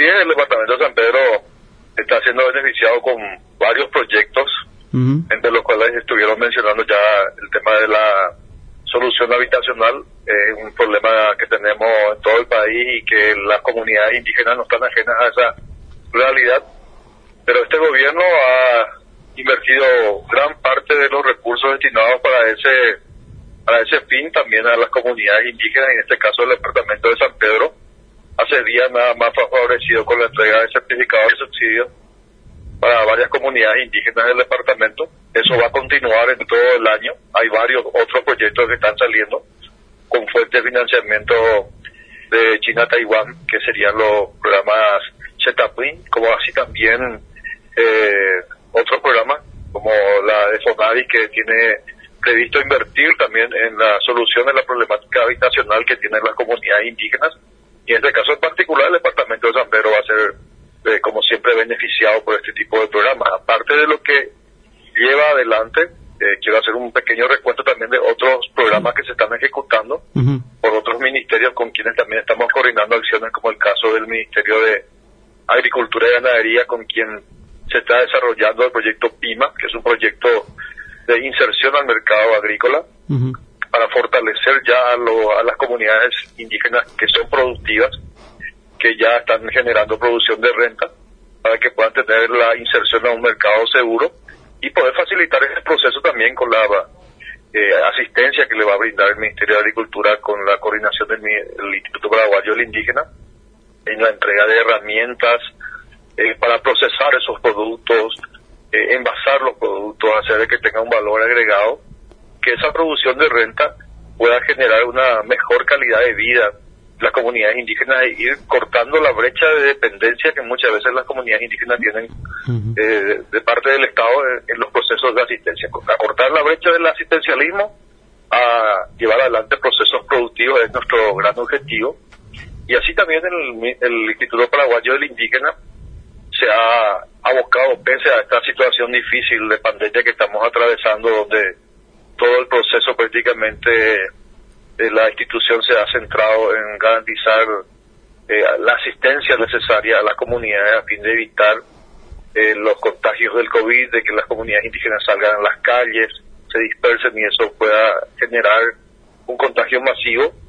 Así es, el departamento de San Pedro está siendo beneficiado con varios proyectos, entre los cuales estuvieron mencionando ya el tema de la solución habitacional, un problema que tenemos en todo el país y que las comunidades indígenas no están ajenas a esa realidad, pero este gobierno ha invertido gran parte de los recursos destinados para ese fin también a las comunidades indígenas, en este caso el departamento de San Pedro. Hace días nada más fue favorecido con la entrega de certificados de subsidio para varias comunidades indígenas del departamento. Eso va a continuar en todo el año. Hay varios otros proyectos que están saliendo con fuerte financiamiento de China-Taiwán, que serían los programas ZETAPWIN, como así también otros programas como la de FONAVI, que tiene previsto invertir también en la solución de la problemática habitacional que tienen las comunidades indígenas. Y en este caso en particular el departamento de San Pedro va a ser, como siempre, beneficiado por este tipo de programas. Aparte de lo que lleva adelante, quiero hacer un pequeño recuento también de otros programas que se están ejecutando por otros ministerios con quienes también estamos coordinando acciones, como el caso del Ministerio de Agricultura y Ganadería, con quien se está desarrollando el proyecto PIMA, que es un proyecto de inserción al mercado agrícola, para fortalecer ya a las comunidades indígenas que son productivas, que ya están generando producción de renta, para que puedan tener la inserción a un mercado seguro y poder facilitar ese proceso también con la asistencia que le va a brindar el Ministerio de Agricultura con la coordinación del Instituto Paraguayo del Indígena en la entrega de herramientas para procesar esos productos, envasar los productos, hacer de que tenga un valor agregado, que esa producción de renta pueda generar una mejor calidad de vida las comunidades indígenas e ir cortando la brecha de dependencia que muchas veces las comunidades indígenas tienen de parte del Estado en los procesos de asistencia. A cortar la brecha del asistencialismo a llevar adelante procesos productivos es nuestro gran objetivo. Y así también el Instituto Paraguayo del Indígena se ha abocado, pese a esta situación difícil de pandemia que estamos atravesando, donde todo el proceso prácticamente de la institución se ha centrado en garantizar la asistencia necesaria a las comunidades a fin de evitar los contagios del COVID, de que las comunidades indígenas salgan a las calles, se dispersen y eso pueda generar un contagio masivo.